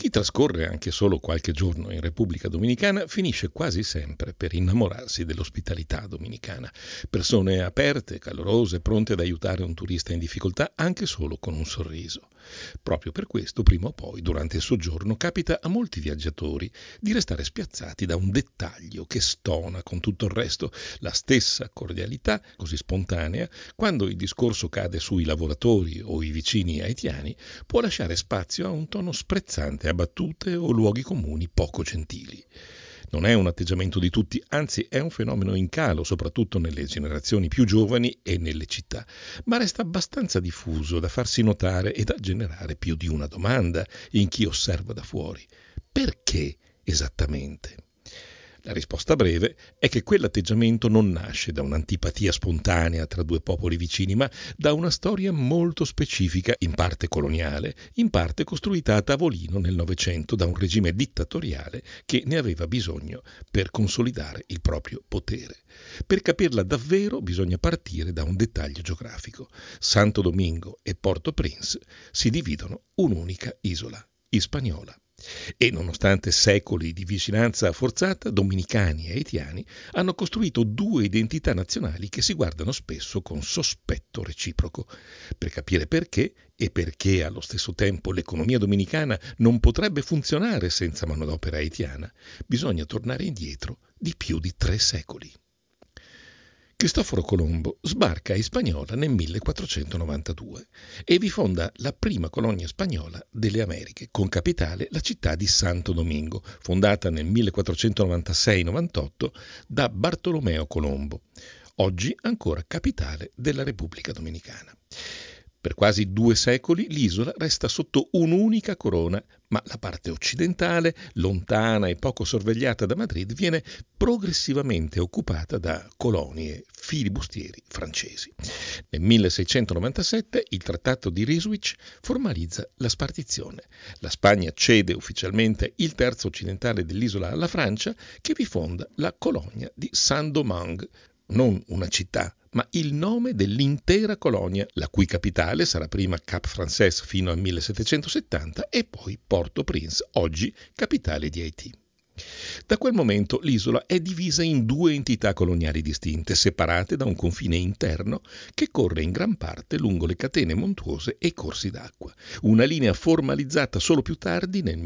Chi trascorre anche solo qualche giorno in Repubblica Dominicana finisce quasi sempre per innamorarsi dell'ospitalità dominicana. Persone aperte, calorose, pronte ad aiutare un turista in difficoltà anche solo con un sorriso. Proprio per questo, prima o poi, durante il soggiorno, capita a molti viaggiatori di restare spiazzati da un dettaglio che stona con tutto il resto, la stessa cordialità, così spontanea, quando il discorso cade sui lavoratori o i vicini haitiani, può lasciare spazio a un tono sprezzante, a battute o luoghi comuni poco gentili. Non è un atteggiamento di tutti, anzi è un fenomeno in calo, soprattutto nelle generazioni più giovani e nelle città, ma resta abbastanza diffuso da farsi notare e da generare più di una domanda in chi osserva da fuori. Perché esattamente? La risposta breve è che quell'atteggiamento non nasce da un'antipatia spontanea tra due popoli vicini, ma da una storia molto specifica, in parte coloniale, in parte costruita a tavolino nel Novecento da un regime dittatoriale che ne aveva bisogno per consolidare il proprio potere. Per capirla davvero bisogna partire da un dettaglio geografico. Santo Domingo e Port-au-Prince si dividono un'unica isola, Hispaniola. E nonostante secoli di vicinanza forzata, dominicani e haitiani hanno costruito due identità nazionali che si guardano spesso con sospetto reciproco. Per capire perché e perché allo stesso tempo l'economia dominicana non potrebbe funzionare senza manodopera haitiana, bisogna tornare indietro di più di 3 secoli. Cristoforo Colombo sbarca a Hispaniola nel 1492 e vi fonda la prima colonia spagnola delle Americhe, con capitale la città di Santo Domingo, fondata nel 1496-98 da Bartolomeo Colombo, oggi ancora capitale della Repubblica Dominicana. Per quasi 2 secoli l'isola resta sotto un'unica corona, ma la parte occidentale, lontana e poco sorvegliata da Madrid, viene progressivamente occupata da colonie filibustieri francesi. Nel 1697 il Trattato di Ryswick formalizza la spartizione. La Spagna cede ufficialmente il terzo occidentale dell'isola alla Francia, che vi fonda la colonia di Saint-Domingue, non una città, ma il nome dell'intera colonia, la cui capitale sarà prima Cap Français fino al 1770 e poi Port-au-Prince, oggi capitale di Haiti. Da quel momento l'isola è divisa in 2 entità coloniali distinte, separate da un confine interno che corre in gran parte lungo le catene montuose e i corsi d'acqua, una linea formalizzata solo più tardi, nel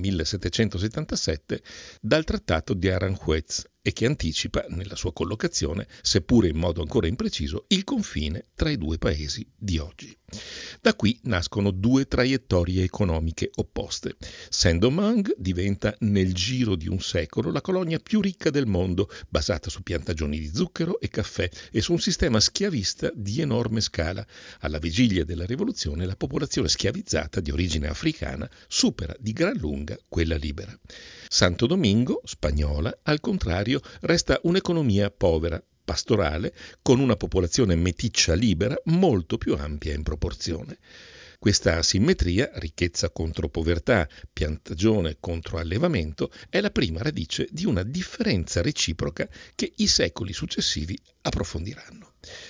1777, dal Trattato di Aranjuez e che anticipa, nella sua collocazione, seppure in modo ancora impreciso, il confine tra i 2 paesi di oggi. Da qui nascono 2 traiettorie economiche opposte. Saint-Domingue diventa nel giro di un secolo la colonia più ricca del mondo, basata su piantagioni di zucchero e caffè e su un sistema schiavista di enorme scala. Alla vigilia della rivoluzione la popolazione schiavizzata di origine africana supera di gran lunga quella libera. Santo Domingo, spagnola, al contrario, resta un'economia povera, pastorale, con una popolazione meticcia libera molto più ampia in proporzione. Questa asimmetria, ricchezza contro povertà, piantagione contro allevamento, è la prima radice di una differenza reciproca che i secoli successivi approfondiranno.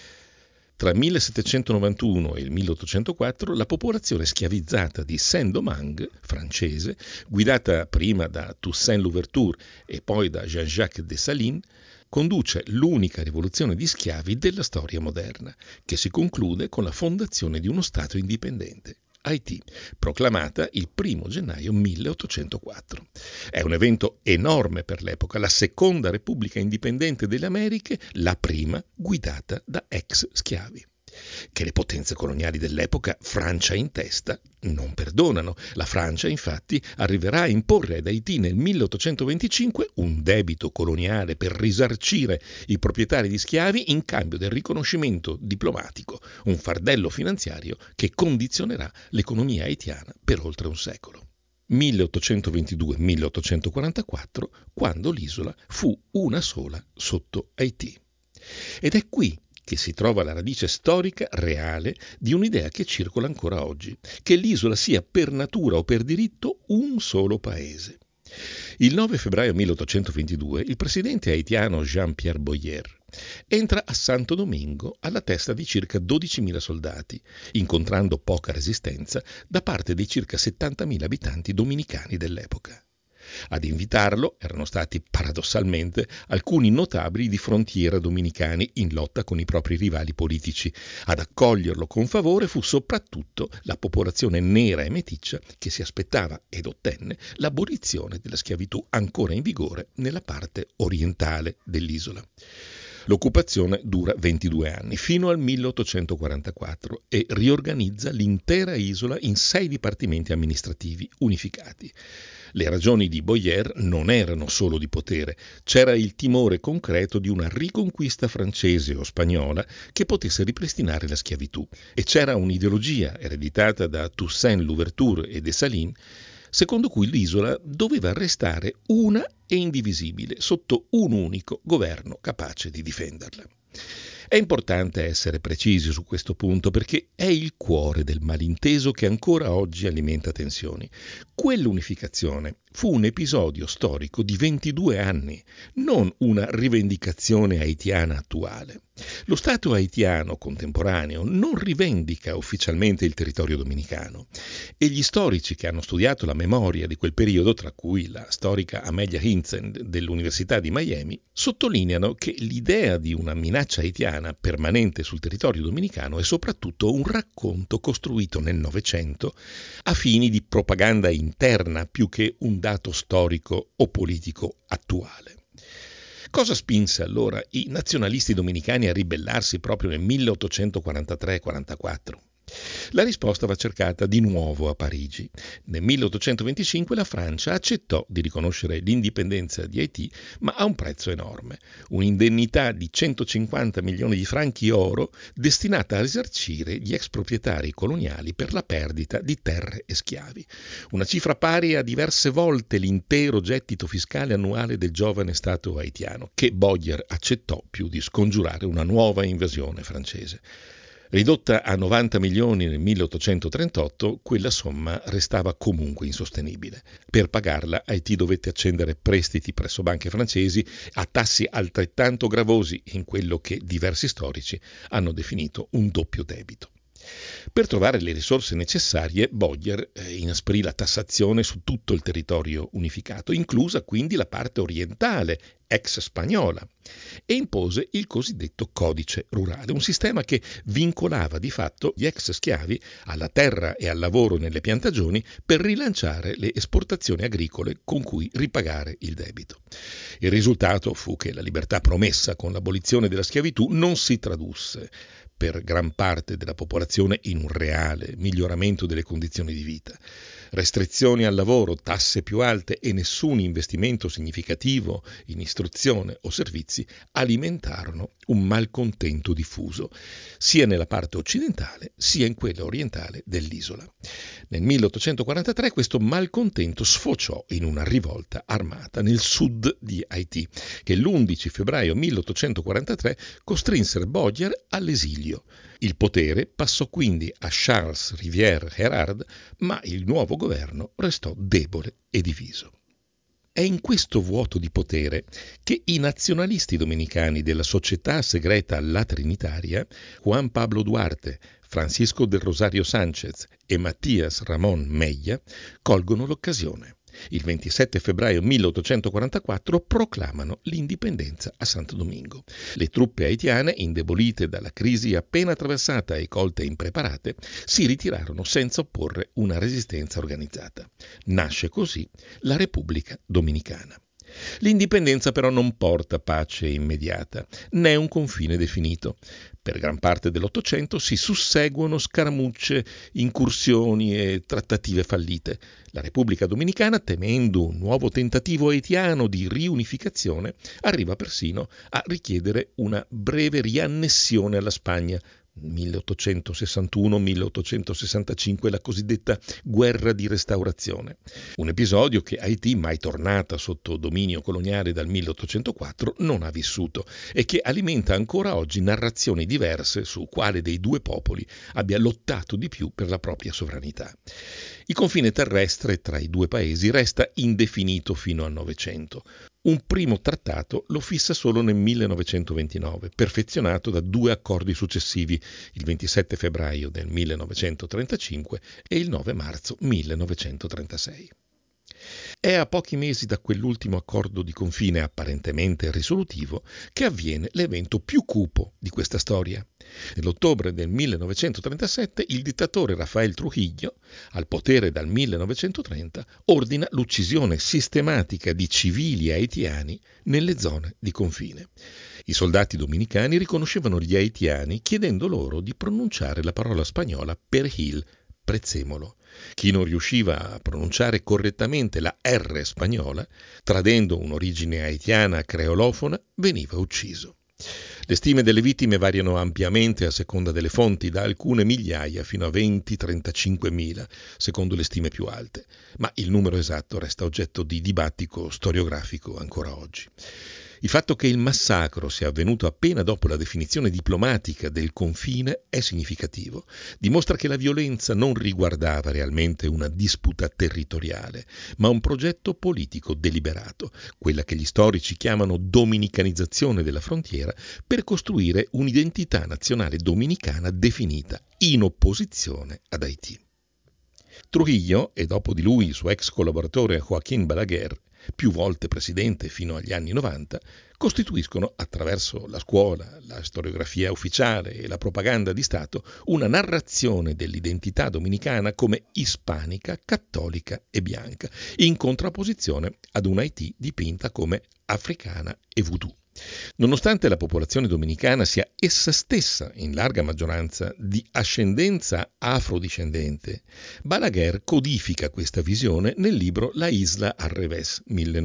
Tra il 1791 e il 1804 la popolazione schiavizzata di Saint-Domingue, francese, guidata prima da Toussaint Louverture e poi da Jean-Jacques Dessalines, conduce l'unica rivoluzione di schiavi della storia moderna, che si conclude con la fondazione di uno Stato indipendente, Haiti, proclamata il 1 gennaio 1804. È un evento enorme per l'epoca, la seconda Repubblica indipendente delle Americhe, la prima guidata da ex schiavi. Che le potenze coloniali dell'epoca, Francia in testa, non perdonano. La Francia, infatti, arriverà a imporre ad Haiti nel 1825 un debito coloniale per risarcire i proprietari di schiavi in cambio del riconoscimento diplomatico, un fardello finanziario che condizionerà l'economia haitiana per oltre un secolo. 1822-1844, quando l'isola fu una sola sotto Haiti. Ed è qui che si trova la radice storica reale di un'idea che circola ancora oggi, che l'isola sia per natura o per diritto un solo paese. Il 9 febbraio 1822 il presidente haitiano Jean-Pierre Boyer entra a Santo Domingo alla testa di circa 12.000 soldati, incontrando poca resistenza da parte dei circa 70.000 abitanti dominicani dell'epoca. Ad invitarlo erano stati paradossalmente alcuni notabili di frontiera dominicani in lotta con i propri rivali politici. Ad accoglierlo con favore fu soprattutto la popolazione nera e meticcia che si aspettava ed ottenne l'abolizione della schiavitù ancora in vigore nella parte orientale dell'isola. L'occupazione dura 22 anni, fino al 1844, e riorganizza l'intera isola in 6 dipartimenti amministrativi unificati. Le ragioni di Boyer non erano solo di potere, c'era il timore concreto di una riconquista francese o spagnola che potesse ripristinare la schiavitù, e c'era un'ideologia ereditata da Toussaint Louverture e Dessalines, secondo cui l'isola doveva restare una e indivisibile sotto un unico governo capace di difenderla. È importante essere precisi su questo punto perché è il cuore del malinteso che ancora oggi alimenta tensioni. Quell'unificazione fu un episodio storico di 22 anni, non una rivendicazione haitiana attuale. Lo Stato haitiano contemporaneo non rivendica ufficialmente il territorio dominicano e gli storici che hanno studiato la memoria di quel periodo, tra cui la storica Amelia Hintzen dell'Università di Miami, sottolineano che l'idea di una minaccia haitiana permanente sul territorio dominicano è soprattutto un racconto costruito nel Novecento a fini di propaganda interna più che un dato storico o politico attuale. Cosa spinse allora i nazionalisti dominicani a ribellarsi proprio nel 1843-44? La risposta va cercata di nuovo a Parigi. Nel 1825 la Francia accettò di riconoscere l'indipendenza di Haiti, ma a un prezzo enorme, un'indennità di 150 milioni di franchi oro destinata a risarcire gli ex proprietari coloniali per la perdita di terre e schiavi, una cifra pari a diverse volte l'intero gettito fiscale annuale del giovane Stato haitiano, che Boyer accettò più di scongiurare una nuova invasione francese. Ridotta a 90 milioni nel 1838, quella somma restava comunque insostenibile. Per pagarla, Haiti dovette accendere prestiti presso banche francesi a tassi altrettanto gravosi in quello che diversi storici hanno definito un doppio debito. Per trovare le risorse necessarie, Boyer inasprì la tassazione su tutto il territorio unificato, inclusa quindi la parte orientale, ex spagnola, e impose il cosiddetto codice rurale, un sistema che vincolava di fatto gli ex schiavi alla terra e al lavoro nelle piantagioni per rilanciare le esportazioni agricole con cui ripagare il debito. Il risultato fu che la libertà promessa con l'abolizione della schiavitù non si tradusse per gran parte della popolazione in un reale miglioramento delle condizioni di vita. Restrizioni al lavoro, tasse più alte e nessun investimento significativo in istruzione o servizi alimentarono un malcontento diffuso, sia nella parte occidentale sia in quella orientale dell'isola. Nel 1843 questo malcontento sfociò in una rivolta armata nel sud di Haiti, che l'11 febbraio 1843 costrinse Boyer all'esilio. Il potere passò quindi a Charles Rivière Hérard, ma il nuovo governo restò debole e diviso. È in questo vuoto di potere che i nazionalisti dominicani della Società Segreta La Trinitaria, Juan Pablo Duarte, Francisco del Rosario Sánchez e Matías Ramón Mella, colgono l'occasione. Il 27 febbraio 1844 proclamano l'indipendenza a Santo Domingo. Le truppe haitiane, indebolite dalla crisi appena attraversata e colte impreparate, si ritirarono senza opporre una resistenza organizzata. Nasce così la Repubblica Dominicana. L'indipendenza però non porta pace immediata, né un confine definito. Per gran parte dell'Ottocento si susseguono scaramucce, incursioni e trattative fallite. La Repubblica Dominicana, temendo un nuovo tentativo haitiano di riunificazione, arriva persino a richiedere una breve riannessione alla Spagna. 1861-1865, la cosiddetta guerra di restaurazione. Un episodio che Haiti, mai tornata sotto dominio coloniale dal 1804, non ha vissuto e che alimenta ancora oggi narrazioni diverse su quale dei due popoli abbia lottato di più per la propria sovranità. Il confine terrestre tra i due paesi resta indefinito fino al Novecento. Un primo trattato lo fissa solo nel 1929, perfezionato da due accordi successivi, il 27 febbraio del 1935 e il 9 marzo 1936. È a pochi mesi da quell'ultimo accordo di confine apparentemente risolutivo che avviene l'evento più cupo di questa storia. Nell'ottobre del 1937 il dittatore Rafael Trujillo, al potere dal 1930, ordina l'uccisione sistematica di civili haitiani nelle zone di confine. I soldati dominicani riconoscevano gli haitiani chiedendo loro di pronunciare la parola spagnola perejil, prezzemolo. Chi non riusciva a pronunciare correttamente la R spagnola, tradendo un'origine haitiana creolofona, veniva ucciso. Le stime delle vittime variano ampiamente a seconda delle fonti, da alcune migliaia fino a 20-35 mila, secondo le stime più alte, ma il numero esatto resta oggetto di dibattito storiografico ancora oggi. Il fatto che il massacro sia avvenuto appena dopo la definizione diplomatica del confine è significativo. Dimostra che la violenza non riguardava realmente una disputa territoriale, ma un progetto politico deliberato, quella che gli storici chiamano dominicanizzazione della frontiera, per costruire un'identità nazionale dominicana definita in opposizione ad Haiti. Trujillo, e dopo di lui il suo ex collaboratore Joaquín Balaguer, più volte presidente fino agli anni 90, costituiscono, attraverso la scuola, la storiografia ufficiale e la propaganda di Stato, una narrazione dell'identità dominicana come ispanica, cattolica e bianca, in contrapposizione ad un Haiti dipinta come africana e voodoo. Nonostante la popolazione dominicana sia essa stessa, in larga maggioranza, di ascendenza afrodiscendente, Balaguer codifica questa visione nel libro La Isla al Revés,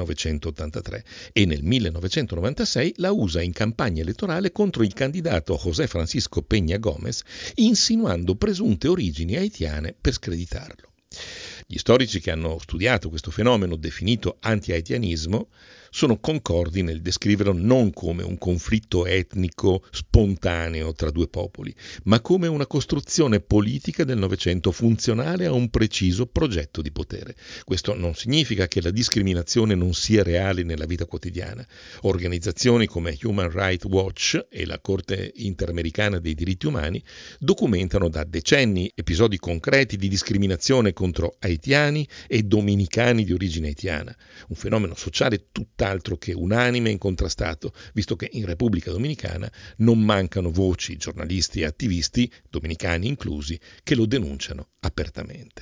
1983, e nel 1996 la usa in campagna elettorale contro il candidato José Francisco Peña Gómez, insinuando presunte origini haitiane per screditarlo. Gli storici che hanno studiato questo fenomeno definito anti-haitianismo sono concordi nel descriverlo non come un conflitto etnico spontaneo tra due popoli, ma come una costruzione politica del Novecento funzionale a un preciso progetto di potere. Questo non significa che la discriminazione non sia reale nella vita quotidiana. Organizzazioni come Human Rights Watch e la Corte Interamericana dei Diritti Umani documentano da decenni episodi concreti di discriminazione contro haitiani e dominicani di origine haitiana, un fenomeno sociale tutt'altro che unanime e incontrastato, visto che in Repubblica Dominicana non mancano voci, giornalisti e attivisti, dominicani inclusi, che lo denunciano apertamente.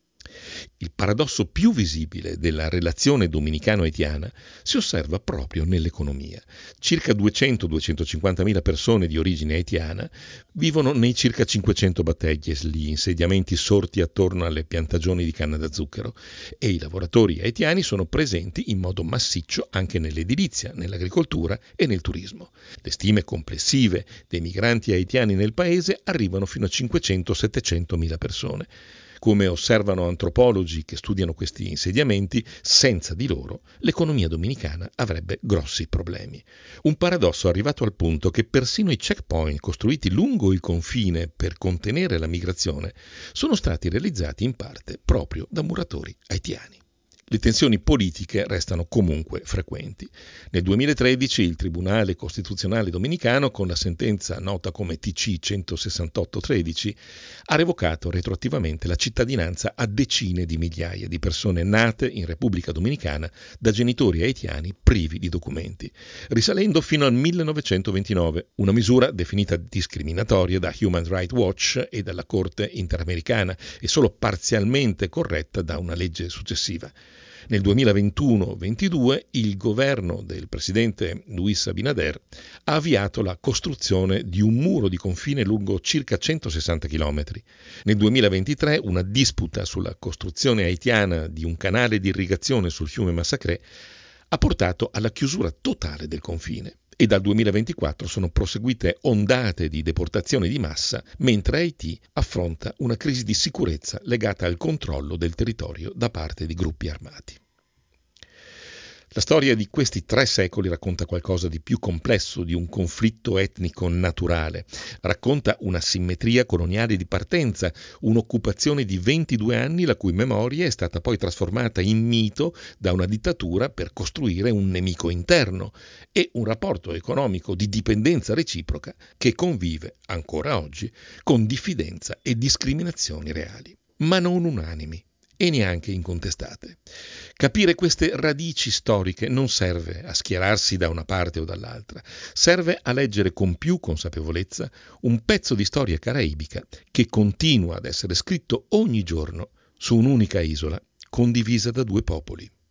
Il paradosso più visibile della relazione dominicano-haitiana si osserva proprio nell'economia. Circa 200-250 mila persone di origine haitiana vivono nei circa 500 battegues, gli insediamenti sorti attorno alle piantagioni di canna da zucchero, e i lavoratori haitiani sono presenti in modo massiccio anche nell'edilizia, nell'agricoltura e nel turismo. Le stime complessive dei migranti haitiani nel paese arrivano fino a 500-700 mila persone. Come osservano antropologi che studiano questi insediamenti, senza di loro l'economia dominicana avrebbe grossi problemi. Un paradosso arrivato al punto che persino i checkpoint costruiti lungo il confine per contenere la migrazione sono stati realizzati in parte proprio da muratori haitiani. Le tensioni politiche restano comunque frequenti. Nel 2013 il Tribunale Costituzionale Dominicano, con la sentenza nota come TC 168-13, ha revocato retroattivamente la cittadinanza a decine di migliaia di persone nate in Repubblica Dominicana da genitori haitiani privi di documenti, risalendo fino al 1929, una misura definita discriminatoria da Human Rights Watch e dalla Corte Interamericana e solo parzialmente corretta da una legge successiva. Nel 2021-22 il governo del presidente Luis Abinader ha avviato la costruzione di un muro di confine lungo circa 160 km. Nel 2023 una disputa sulla costruzione haitiana di un canale di irrigazione sul fiume Massacrè ha portato alla chiusura totale del confine. E dal 2024 sono proseguite ondate di deportazioni di massa, mentre Haiti affronta una crisi di sicurezza legata al controllo del territorio da parte di gruppi armati. La storia di questi 3 secoli racconta qualcosa di più complesso di un conflitto etnico naturale. Racconta una simmetria coloniale di partenza, un'occupazione di 22 anni la cui memoria è stata poi trasformata in mito da una dittatura per costruire un nemico interno e un rapporto economico di dipendenza reciproca che convive ancora oggi con diffidenza e discriminazioni reali, ma non unanimi e neanche incontestate. Capire queste radici storiche non serve a schierarsi da una parte o dall'altra, serve a leggere con più consapevolezza un pezzo di storia caraibica che continua ad essere scritto ogni giorno su un'unica isola condivisa da 2 popoli.